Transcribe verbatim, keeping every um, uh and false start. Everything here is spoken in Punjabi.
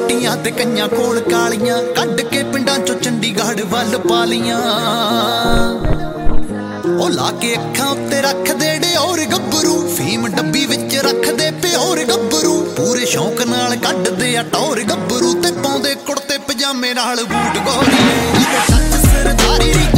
ਚਿੱਟੀਆਂ ਤੇ ਕਈਆਂ ਕੋਲ ਕਾਲੀਆਂ ਕੱਢ ਕੇ ਪਿੰਡਾਂ ਚੋਂ ਚੰਡੀਗੜ੍ਹ ਵੱਲ ਪਾ ਲੀਆਂ ਉਹ ਲਾ ਕੇ ਅੱਖਾਂ ਉੱਤੇ ਰੱਖਦੇ ਡਿਓਰ ਗੱਭਰੂ ਫੀਮ ਡੱਬੀ ਵਿੱਚ ਰੱਖਦੇ ਪਿਓਰ ਗੱਭਰੂ ਪੂਰੇ ਸ਼ੌਂਕ ਨਾਲ ਕੱਢਦੇ ਆ ਟੌਰ ਗੱਭਰੂ ਤੇ ਪਾਉਂਦੇ ਕੁੜਤੇ ਪਜਾਮੇ ਨਾਲ ਬੂਟ ਗੋਰੀਏ ਸਰਦਾਰੀ